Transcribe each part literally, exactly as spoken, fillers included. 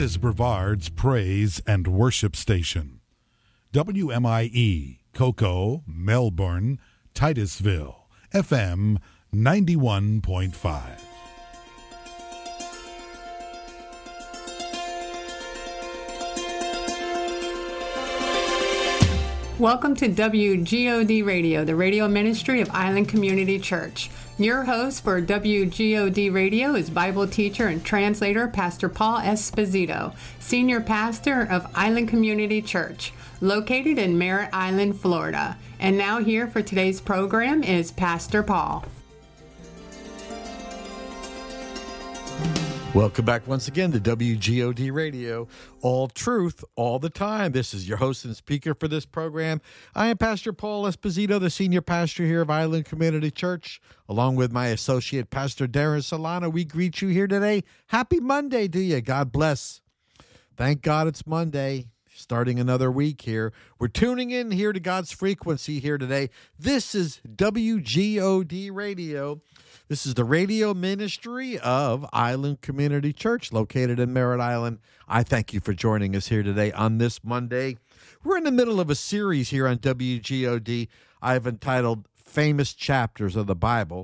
is Brevard's praise and worship station. W M I E, Cocoa, Melbourne, Titusville, F M ninety-one point five. Welcome to W G O D Radio, the radio ministry of Island Community Church. Your host for W G O D Radio is Bible teacher and translator Pastor Paul Esposito, senior pastor of Island Community Church, located in Merritt Island, Florida. And now here for today's program is Pastor Paul. Welcome back once again to W G O D Radio, all truth, all the time. This is your host and speaker for this program. I am Pastor Paul Esposito, the senior pastor here of Island Community Church, along with my associate pastor Darren Solano. We greet you here today. Happy Monday to you. God bless. Thank God it's Monday. Starting another week here. We're tuning in here to God's frequency here today. This is W G O D Radio. This is the radio ministry of Island Community Church located in Merritt Island. I thank you for joining us here today on this Monday. We're in the middle of a series here on W G O D I've entitled Famous Chapters of the Bible.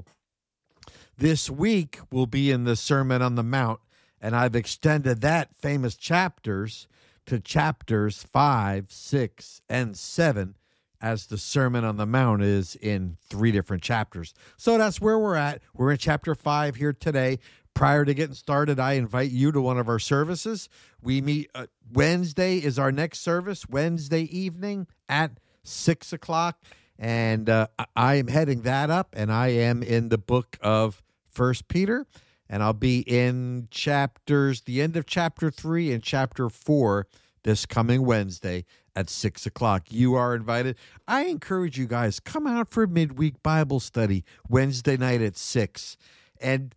This week will be in the Sermon on the Mount, and I've extended that famous chapters to chapters five, six, and seven, as the Sermon on the Mount is in three different chapters. So that's where we're at. We're in chapter five here today. Prior to getting started, I invite you to one of our services. We meet, uh, Wednesday is our next service, Wednesday evening at six o'clock. And uh, I am heading that up, and I am in the book of First Peter. And I'll be in chapters, the end of chapter three and chapter four this coming Wednesday at six o'clock. You are invited. I encourage you guys, come out for midweek Bible study Wednesday night at six and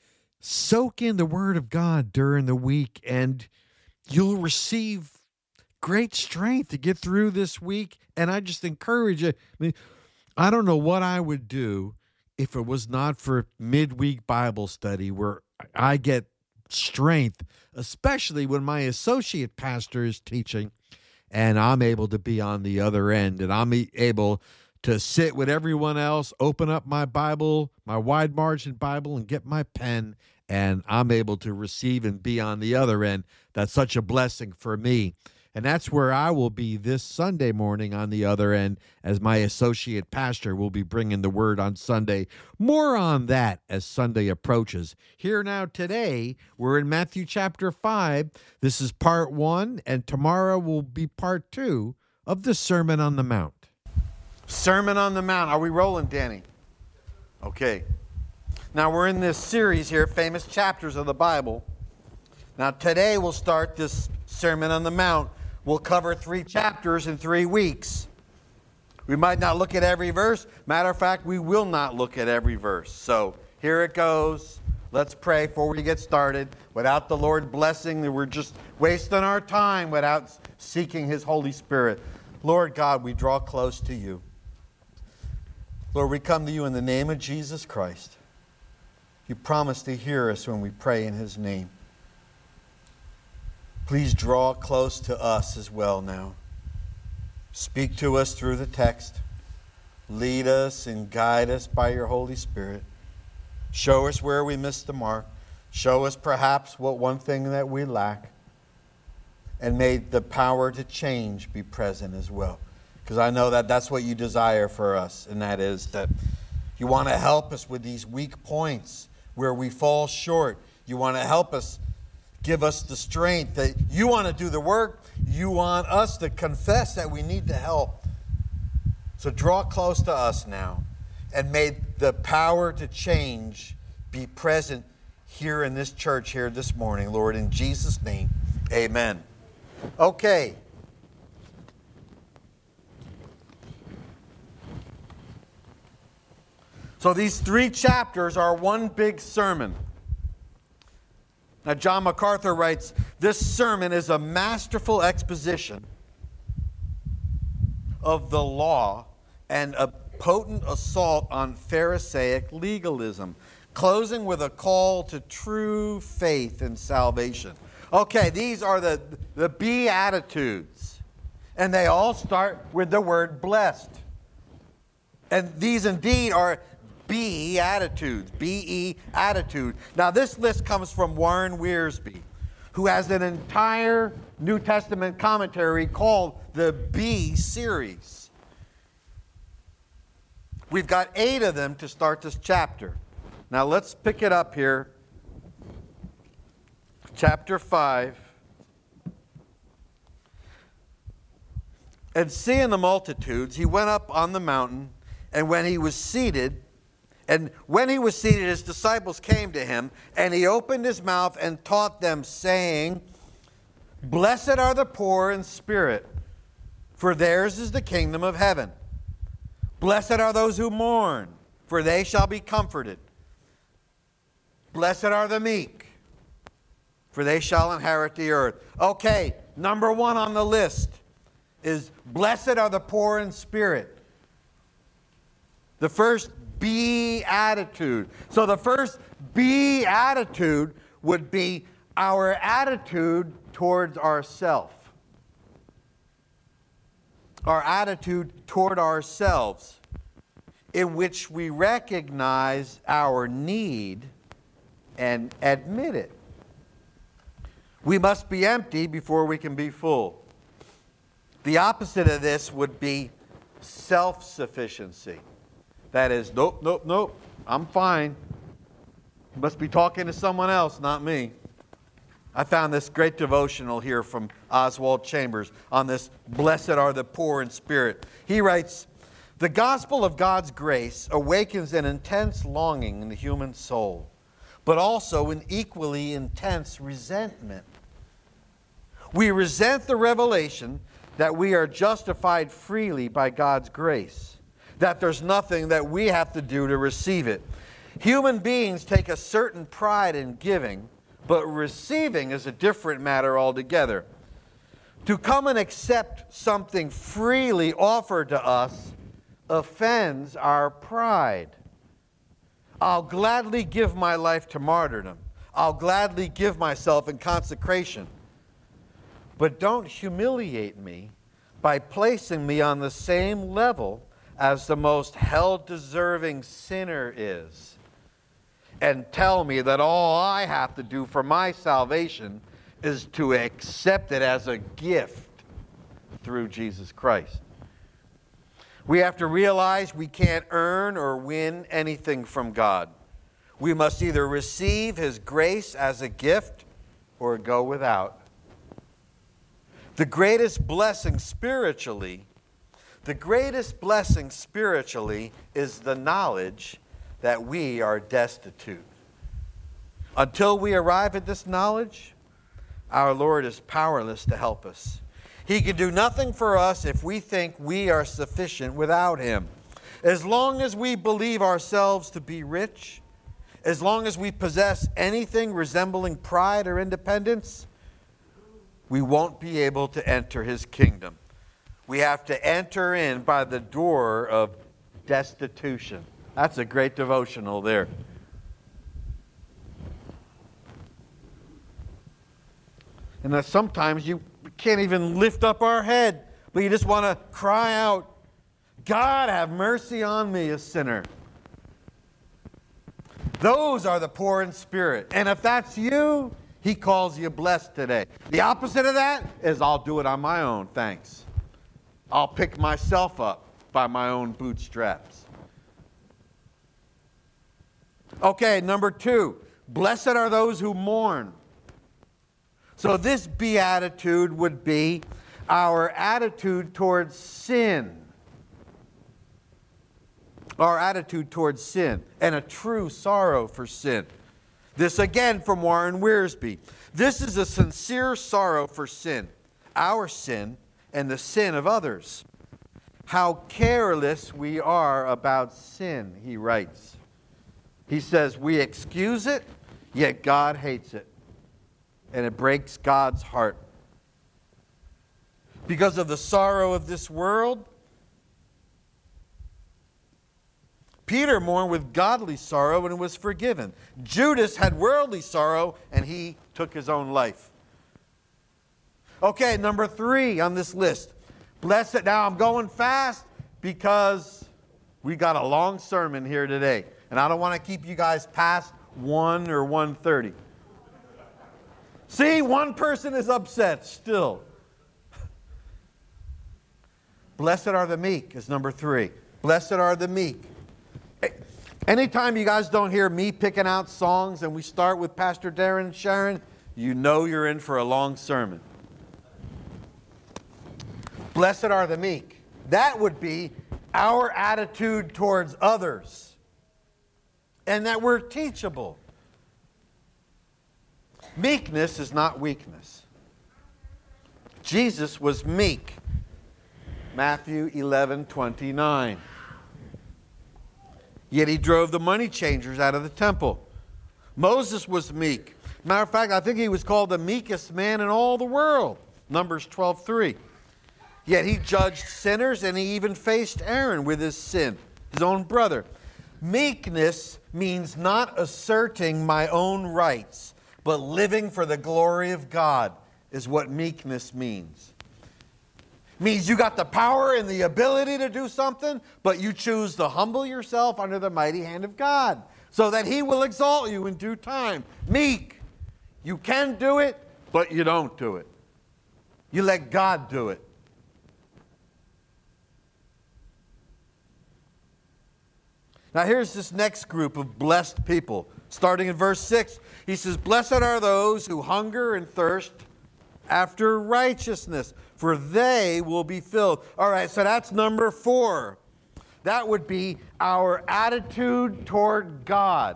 soak in the Word of God during the week, and you'll receive great strength to get through this week. And I just encourage you. I mean, I don't know what I would do if it was not for midweek Bible study, where I get strength, especially when my associate pastor is teaching and I'm able to be on the other end, and I'm able to sit with everyone else, open up my Bible, my wide margin Bible, and get my pen, and I'm able to receive and be on the other end. That's such a blessing for me. And that's where I will be this Sunday morning on the other end, as my associate pastor will be bringing the word on Sunday. More on that as Sunday approaches. Here now today, we're in Matthew chapter five. This is part one, and tomorrow will be part two of the Sermon on the Mount. Sermon on the Mount. Are we rolling, Danny? Okay. Now we're in this series here, Famous Chapters of the Bible. Now today we'll start this Sermon on the Mount. We'll cover three chapters in three weeks. We might not look at every verse. Matter of fact, we will not look at every verse. So here it goes. Let's pray before we get started. Without the Lord blessing, we're just wasting our time without seeking His Holy Spirit. Lord God, we draw close to You. Lord, we come to You in the name of Jesus Christ. You promise to hear us when we pray in His name. Please draw close to us as well now. Speak to us through the text. Lead us and guide us by Your Holy Spirit. Show us where we missed the mark. Show us perhaps what one thing that we lack. And may the power to change be present as well. Because I know that that's what You desire for us. And that is that You want to help us with these weak points where we fall short. You want to help us. Give us the strength that You want to do the work. You want us to confess that we need the help. So draw close to us now. And may the power to change be present here in this church here this morning, Lord. In Jesus' name, amen. Okay. So these three chapters are one big sermon. Now, John MacArthur writes, this sermon is a masterful exposition of the law and a potent assault on Pharisaic legalism, closing with a call to true faith and salvation. Okay, these are the, the Beatitudes. And they all start with the word blessed. And these indeed are Beatitudes, B E attitude. Now this list comes from Warren Wiersbe, who has an entire New Testament commentary called the B series. We've got eight of them to start this chapter. Now let's pick it up here. Chapter five. And seeing the multitudes, he went up on the mountain, and when he was seated, and when he was seated, his disciples came to him, and he opened his mouth and taught them, saying, Blessed are the poor in spirit, for theirs is the kingdom of heaven. Blessed are those who mourn, for they shall be comforted. Blessed are the meek, for they shall inherit the earth. Okay, number one on the list is blessed are the poor in spirit. The first Beatitude. So the first Beatitude would be our attitude towards ourselves. Our attitude toward ourselves, in which we recognize our need and admit it. We must be empty before we can be full. The opposite of this would be self-sufficiency. That is, nope, nope, nope, I'm fine. You must be talking to someone else, not me. I found this great devotional here from Oswald Chambers on this, blessed are the poor in spirit. He writes, the gospel of God's grace awakens an intense longing in the human soul, but also an equally intense resentment. We resent the revelation that we are justified freely by God's grace, that there's nothing that we have to do to receive it. Human beings take a certain pride in giving, but receiving is a different matter altogether. To come and accept something freely offered to us offends our pride. I'll gladly give my life to martyrdom. I'll gladly give myself in consecration. But don't humiliate me by placing me on the same level as the most hell-deserving sinner is, and tell me that all I have to do for my salvation is to accept it as a gift through Jesus Christ. We have to realize we can't earn or win anything from God. We must either receive His grace as a gift or go without. The greatest blessing spiritually, the greatest blessing spiritually is the knowledge that we are destitute. Until we arrive at this knowledge, our Lord is powerless to help us. He can do nothing for us if we think we are sufficient without Him. As long as we believe ourselves to be rich, as long as we possess anything resembling pride or independence, we won't be able to enter His kingdom. We have to enter in by the door of destitution. That's a great devotional there. And that sometimes you can't even lift up our head, but you just want to cry out, God, have mercy on me, a sinner. Those are the poor in spirit. And if that's you, He calls you blessed today. The opposite of that is I'll do it on my own, thanks. I'll pick myself up by my own bootstraps. Okay, number two, blessed are those who mourn. So this beatitude would be our attitude towards sin. Our attitude towards sin and a true sorrow for sin. This again from Warren Wiersbe. This is a sincere sorrow for sin, our sin and the sin of others. How careless we are about sin, he writes. He says, we excuse it, yet God hates it. And it breaks God's heart. Because of the sorrow of this world, Peter mourned with godly sorrow and was forgiven. Judas had worldly sorrow and he took his own life. Okay, number three on this list. Blessed. Now I'm going fast because we got a long sermon here today. And I don't want to keep you guys past one or one thirty. See, one person is upset still. Blessed are the meek is number three. Blessed are the meek. Anytime you guys don't hear me picking out songs and we start with Pastor Darren and Sharon, you know you're in for a long sermon. Blessed are the meek. That would be our attitude towards others. And that we're teachable. Meekness is not weakness. Jesus was meek. Matthew eleven twenty-nine. Yet he drove the money changers out of the temple. Moses was meek. Matter of fact, I think he was called the meekest man in all the world. Numbers twelve three. Yet he judged sinners, and he even faced Aaron with his sin, his own brother. Meekness means not asserting my own rights, but living for the glory of God is what meekness means. Means you got the power and the ability to do something, but you choose to humble yourself under the mighty hand of God so that he will exalt you in due time. Meek. You can do it, but you don't do it. You let God do it. Now here's this next group of blessed people. Starting in verse six, he says, Blessed are those who hunger and thirst after righteousness, for they will be filled. All right, so that's number four. That would be our attitude toward God.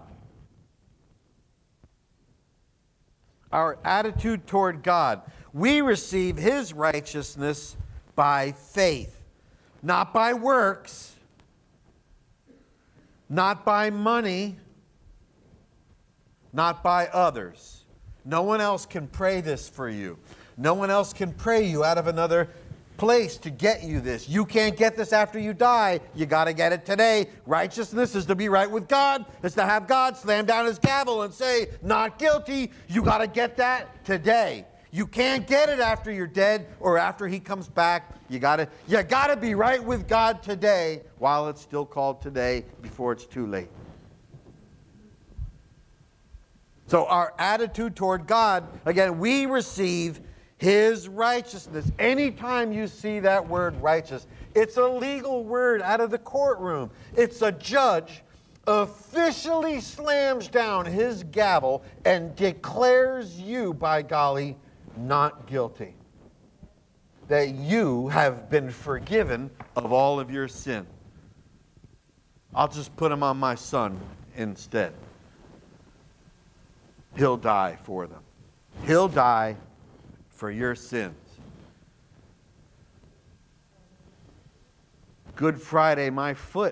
Our attitude toward God. We receive his righteousness by faith, not by works, not by money, not by others. No one else can pray this for you. No one else can pray you out of another place to get you this. You can't get this after you die. You got to get it today. Righteousness is to be right with God. It's to have God slam down his gavel and say, not guilty. You got to get that today. You can't get it after you're dead or after he comes back. You got to you got to be right with God today while it's still called today before it's too late. So our attitude toward God, again, we receive his righteousness. Anytime you see that word righteous, it's a legal word out of the courtroom. It's a judge officially slams down his gavel and declares you, by golly, not guilty. That you have been forgiven of all of your sin. I'll just put him on my son instead. He'll die for them. He'll die for your sins. Good Friday, my foot.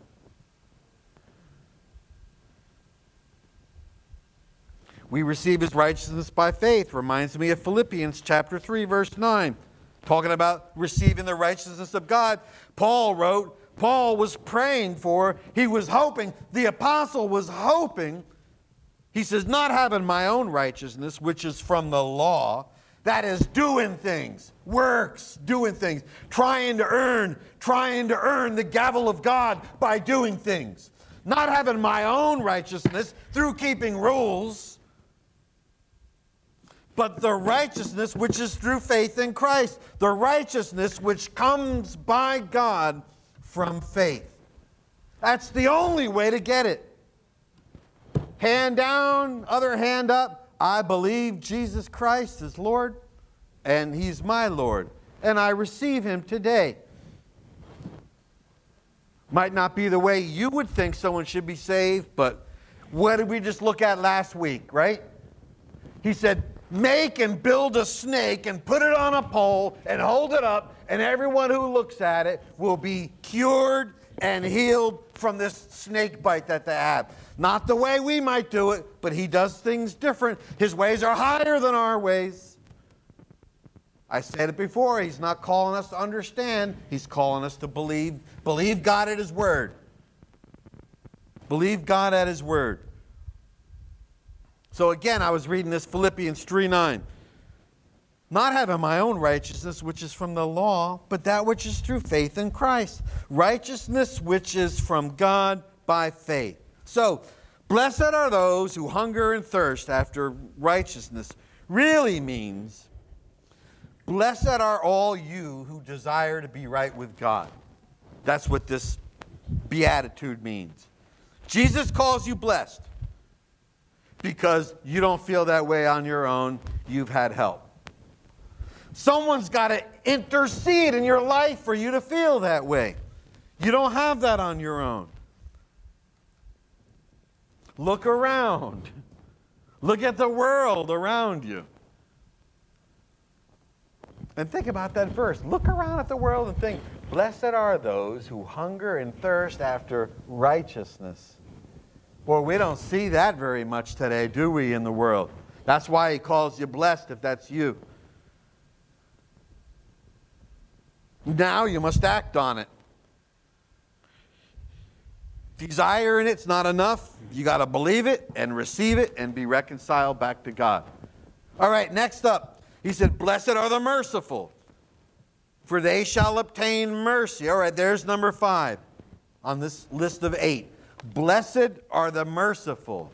We receive his righteousness by faith. Reminds me of Philippians chapter three, verse nine. Talking about receiving the righteousness of God. Paul wrote, Paul was praying for, he was hoping, the apostle was hoping, he says, not having my own righteousness, which is from the law, that is doing things, works, doing things, trying to earn, trying to earn the gavel of God by doing things. Not having my own righteousness through keeping rules, but the righteousness which is through faith in Christ. The righteousness which comes by God from faith. That's the only way to get it. Hand down, other hand up. I believe Jesus Christ is Lord, and he's my Lord, and I receive him today. Might not be the way you would think someone should be saved, but what did we just look at last week, right? He said, make and build a snake and put it on a pole and hold it up, and everyone who looks at it will be cured and healed from this snake bite that they have. Not the way we might do it, but he does things different. His ways are higher than our ways. I said it before, he's not calling us to understand, he's calling us to believe. Believe God at his word. Believe God at his word. So again, I was reading this Philippians three nine. Not having my own righteousness, which is from the law, but that which is through faith in Christ. Righteousness which is from God by faith. So, blessed are those who hunger and thirst after righteousness really means, blessed are all you who desire to be right with God. That's what this beatitude means. Jesus calls you blessed because you don't feel that way on your own. You've had help. Someone's got to intercede in your life for you to feel that way. You don't have that on your own. Look around. Look at the world around you. And think about that verse. Look around at the world and think, blessed are those who hunger and thirst after righteousness. Boy, we don't see that very much today, do we, in the world? That's why he calls you blessed if that's you. Now you must act on it. Desiring it's not enough. You got to believe it and receive it and be reconciled back to God. All right, next up. He said, blessed are the merciful, for they shall obtain mercy. All right, there's number five on this list of eight. Blessed are the merciful.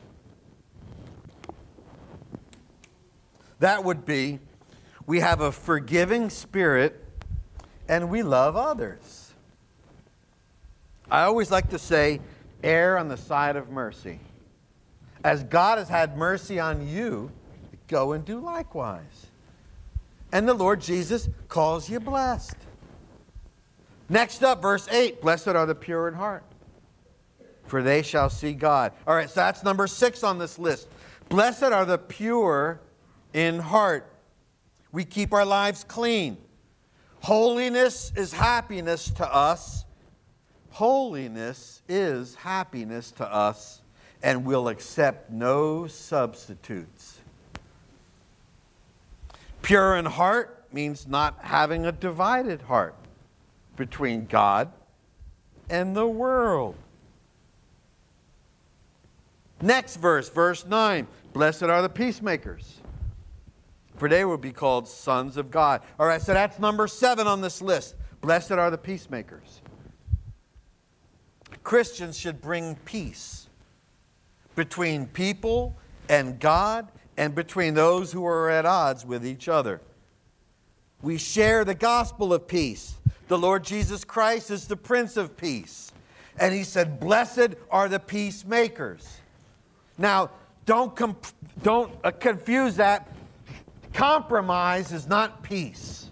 That would be, we have a forgiving spirit and we love others. I always like to say, err on the side of mercy. As God has had mercy on you, go and do likewise. And the Lord Jesus calls you blessed. Next up, verse eight, blessed are the pure in heart, for they shall see God. All right, so that's number six on this list. Blessed are the pure in heart. We keep our lives clean. Holiness is happiness to us. Holiness is happiness to us, and we'll accept no substitutes. Pure in heart means not having a divided heart between God and the world. Next verse, verse nine. Blessed are the peacemakers, for they will be called sons of God. All right, so that's number seven on this list. Blessed are the peacemakers. Christians should bring peace between people and God and between those who are at odds with each other. We share the gospel of peace. The Lord Jesus Christ is the Prince of Peace. And he said, blessed are the peacemakers. Now, don't, comp- don't uh, confuse that. Compromise is not peace.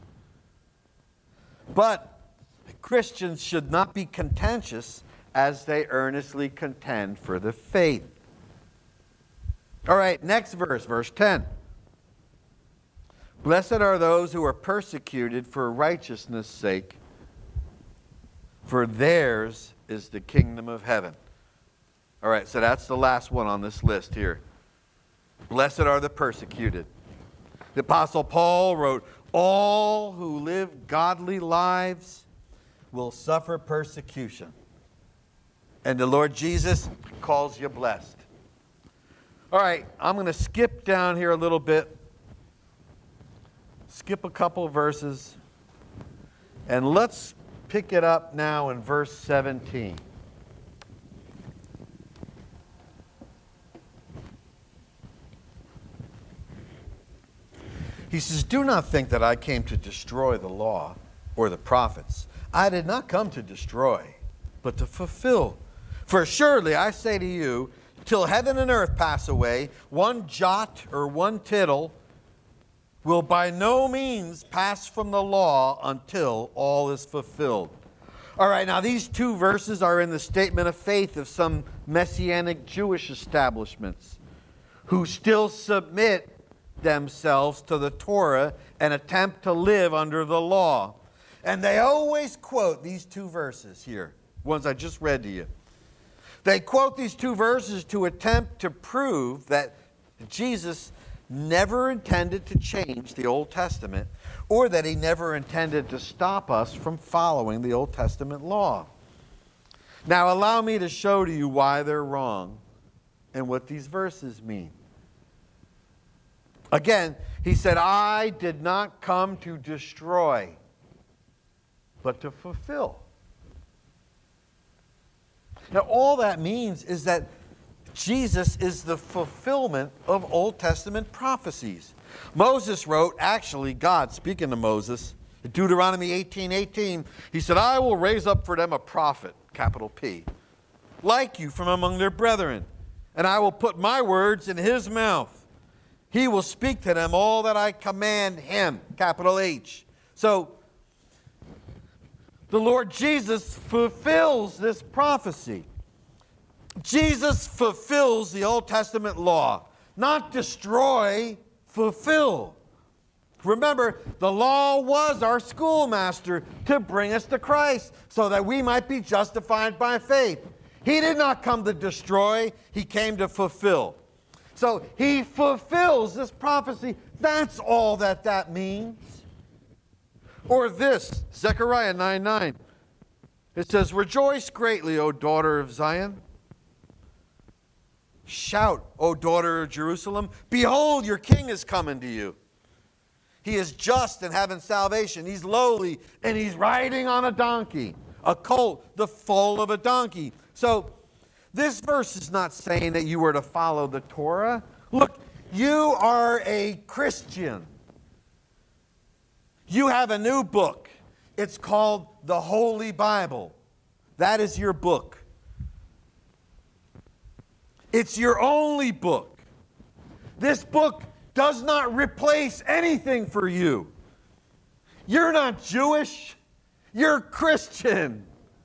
But Christians should not be contentious as they earnestly contend for the faith. All right, next verse, verse ten. Blessed are those who are persecuted for righteousness' sake, for theirs is the kingdom of heaven. All right, so that's the last one on this list here. Blessed are the persecuted. The Apostle Paul wrote, all who live godly lives will suffer persecution. And the Lord Jesus calls you blessed. All right, I'm going to skip down here a little bit. Skip a couple of verses. And let's pick it up now in verse seventeen. He says, do not think that I came to destroy the law or the prophets. I did not come to destroy, but to fulfill. For surely I say to you, till heaven and earth pass away, one jot or one tittle will by no means pass from the law until all is fulfilled. All right, now these two verses are in the statement of faith of some Messianic Jewish establishments who still submit themselves to the Torah and attempt to live under the law. And they always quote these two verses here, ones I just read to you. They quote these two verses to attempt to prove that Jesus never intended to change the Old Testament, or that he never intended to stop us from following the Old Testament law. Now, allow me to show to you why they're wrong and what these verses mean. Again, he said, I did not come to destroy, but to fulfill. Now, all that means is that Jesus is the fulfillment of Old Testament prophecies. Moses wrote, actually, God speaking to Moses, in Deuteronomy eighteen eighteen, he said, I will raise up for them a prophet, capital P, like you from among their brethren, and I will put my words in his mouth. He will speak to them all that I command him, capital H. So, the Lord Jesus fulfills this prophecy. Jesus fulfills the Old Testament law. Not destroy, fulfill. Remember, the law was our schoolmaster to bring us to Christ so that we might be justified by faith. He did not come to destroy, he came to fulfill. So he fulfills this prophecy. That's all that that means. Or this, Zechariah nine nine. It says, rejoice greatly, O daughter of Zion. Shout, O daughter of Jerusalem. Behold, your king is coming to you. He is just and having salvation. He's lowly and he's riding on a donkey, a colt, the foal of a donkey. So this verse is not saying that you were to follow the Torah. Look, you are a Christian. You have a new book. It's called the Holy Bible. That is your book. It's your only book. This book does not replace anything for you. You're not Jewish. You're Christian.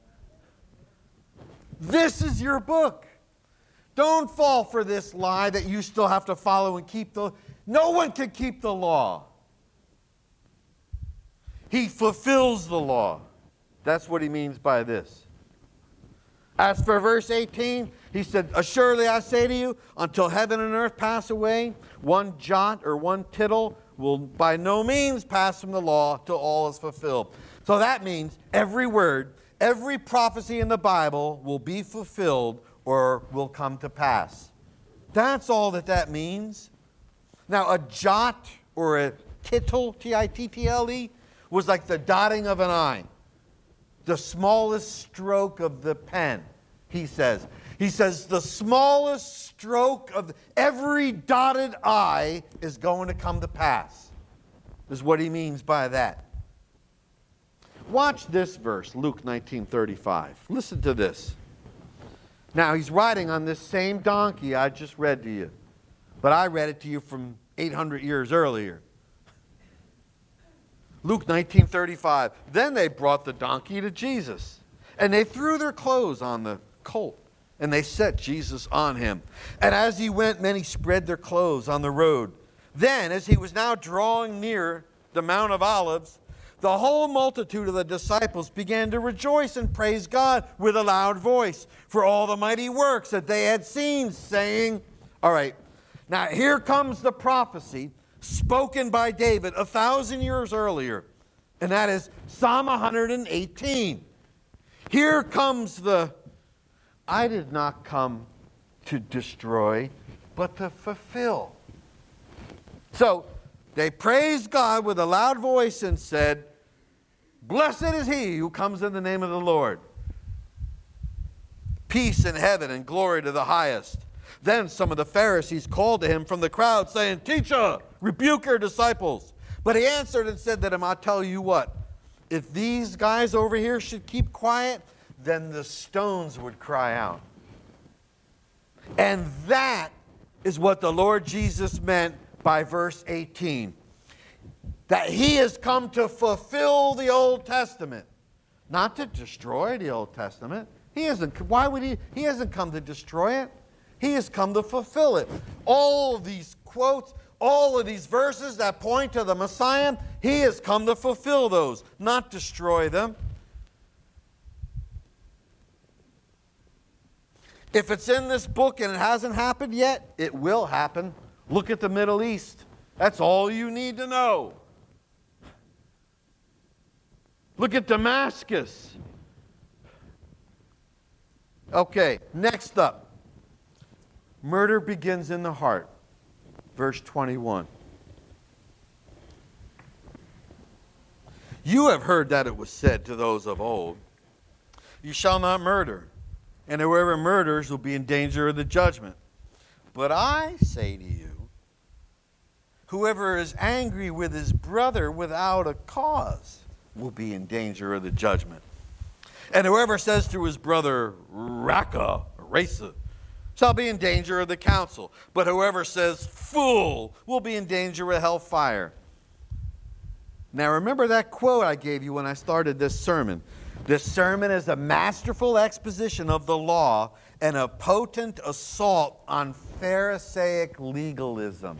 This is your book. Don't fall for this lie that you still have to follow and keep the... No one can keep the law. He fulfills the law. That's what he means by this. As for verse eighteen, he said, assuredly I say to you, until heaven and earth pass away, one jot or one tittle will by no means pass from the law till all is fulfilled. So that means every word, every prophecy in the Bible will be fulfilled or will come to pass. That's all that that means. Now, a jot or a tittle, T I T T L E, was like the dotting of an I, the smallest stroke of the pen, he says. He says the smallest stroke of every dotted I is going to come to pass, is what he means by that. Watch this verse, Luke nineteen thirty-five. Listen to this. Now, he's riding on this same donkey I just read to you, but I read it to you from eight hundred years earlier. Luke nineteen thirty-five. Then they brought the donkey to Jesus, and they threw their clothes on the colt, and they set Jesus on him. And as he went, many spread their clothes on the road. Then, as he was now drawing near the Mount of Olives, the whole multitude of the disciples began to rejoice and praise God with a loud voice for all the mighty works that they had seen, saying, all right, now here comes the prophecy spoken by David a thousand years earlier, and that is Psalm one hundred eighteen. Here comes the, I did not come to destroy, but to fulfill. So they praised God with a loud voice and said, blessed is he who comes in the name of the Lord. Peace in heaven and glory to the highest. Then some of the Pharisees called to him from the crowd, saying, Teacher, rebuke your disciples. But he answered and said to them, I'll tell you what, if these guys over here should keep quiet, then the stones would cry out. And that is what the Lord Jesus meant by verse eighteen. That he has come to fulfill the Old Testament, not to destroy the Old Testament. He hasn't, why would he? He hasn't come to destroy it. He has come to fulfill it. All of these quotes, all of these verses that point to the Messiah, he has come to fulfill those, not destroy them. If it's in this book and it hasn't happened yet, it will happen. Look at the Middle East. That's all you need to know. Look at Damascus. Okay, next up. Murder begins in the heart. Verse twenty-one. You have heard that it was said to those of old, you shall not murder, and whoever murders will be in danger of the judgment. But I say to you, whoever is angry with his brother without a cause will be in danger of the judgment. And whoever says to his brother, Raka, Rasa, shall be in danger of the council. But whoever says, fool, will be in danger of hellfire. Now remember that quote I gave you when I started this sermon. This sermon is a masterful exposition of the law and a potent assault on Pharisaic legalism.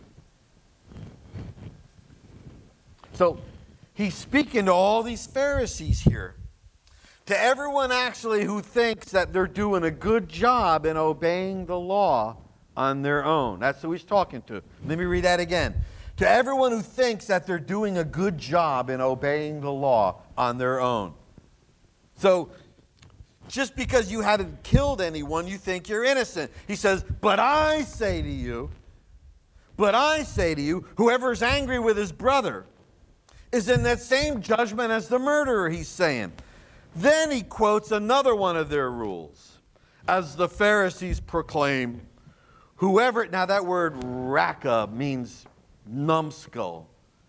So he's speaking to all these Pharisees here. To everyone actually who thinks that they're doing a good job in obeying the law on their own. That's who he's talking to. Let me read that again. To everyone who thinks that they're doing a good job in obeying the law on their own. So, just because you haven't killed anyone, you think you're innocent. He says, but I say to you, but I say to you, whoever is angry with his brother is in that same judgment as the murderer, he's saying. Then he quotes another one of their rules. As the Pharisees proclaim, whoever, now that word raka means numbskull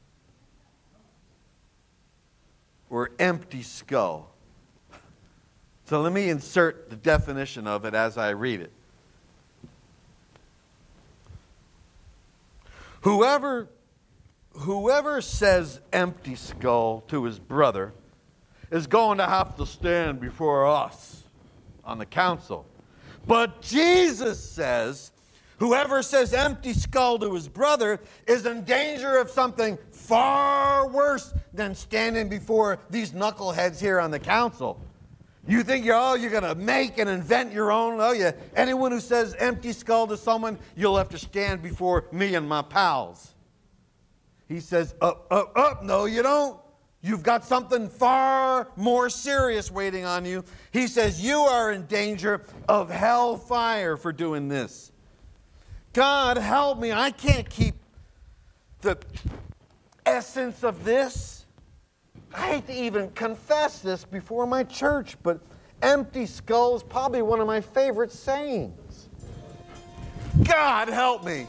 or empty skull. So let me insert the definition of it as I read it. Whoever, whoever says empty skull to his brother is going to have to stand before us on the council. But Jesus says, whoever says empty skull to his brother is in danger of something far worse than standing before these knuckleheads here on the council. You think you're, oh, you're going to make and invent your own? Oh, yeah. Anyone who says empty skull to someone, you'll have to stand before me and my pals. He says, up, up, up. No, you don't. You've got something far more serious waiting on you. He says, you are in danger of hellfire for doing this. God, help me. I can't keep the essence of this. I hate to even confess this before my church, but empty skull is probably one of my favorite sayings. God, help me.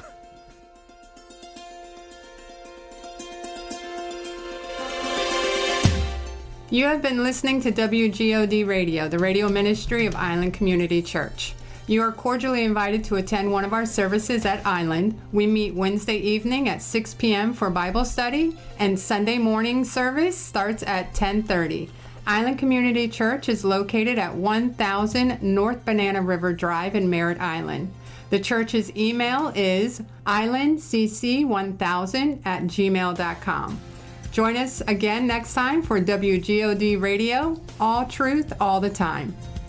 You have been listening to W G O D Radio, the radio ministry of Island Community Church. You are cordially invited to attend one of our services at Island. We meet Wednesday evening at six p.m. for Bible study, and Sunday morning service starts at ten thirty. Island Community Church is located at one thousand North Banana River Drive in Merritt Island. The church's email is island c c one thousand at gmail dot com. Join us again next time for W G O D Radio, all truth, all the time.